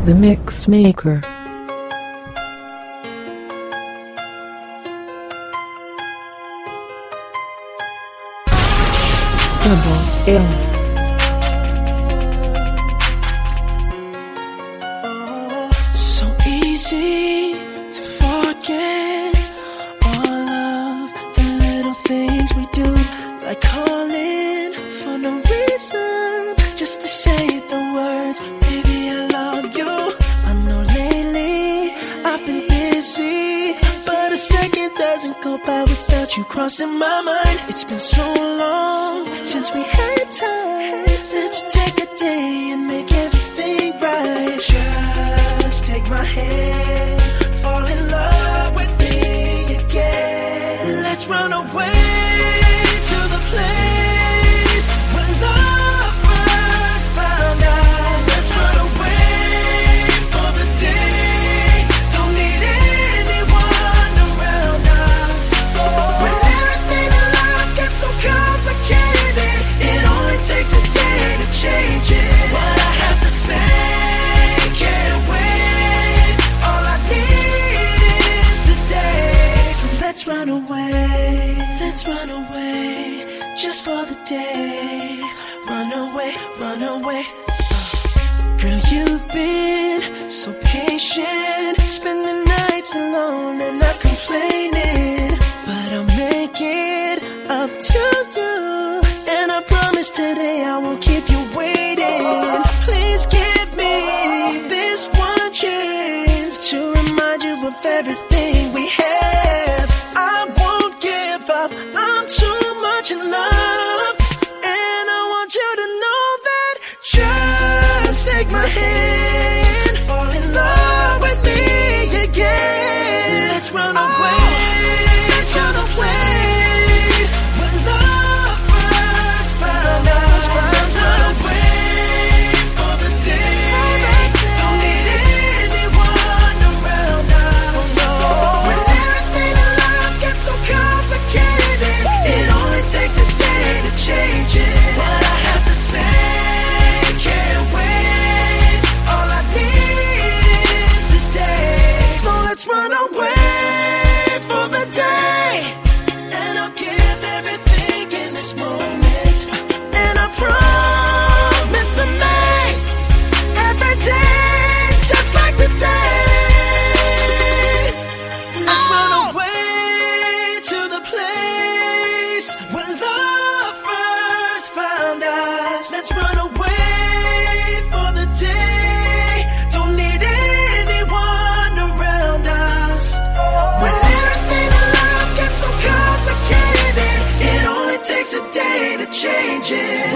The Mix Maker. Double L. So easy to forget all of the little things we do, like calling for no reason, just to say the words, baby, I love you. I know lately I've been busy, but a second doesn't go by without you crossing my mind. It's been so long since we had time. Let's take a day and make everything right. Just take my hand, fall in love with me again. Let's run away to the place where love first found us. Let's run away for the day. Don't need anyone around us. When everything in life gets so complicated, it only takes a day to change it. What I have to say can't wait. All I need is a day. So let's run away. Let's run away just for the day. Run away, run away. Girl, you've been so patient, spending nights alone and not complaining. But I'll make it up to you, and I promise today I won't keep you waiting. Please give me this one chance to remind you of everything we have. I won't give up, I'm too much in love, and I want you to know that. Just take my hand, fall in love with me again. Let's run away to the place where love first found us. Let's run away for the day. Don't need anyone around us. When everything in life gets so complicated, it only takes a day to change it. What I have to say can't wait. All I need is a day. So let's run away for the day, and I'll give everything in this moment, and I promise to make every day just like today. Let's run away to the place where love first found us. Let's run away for the day. Don't need anyone around us. When everything in life gets so complicated, it only takes a day to change it.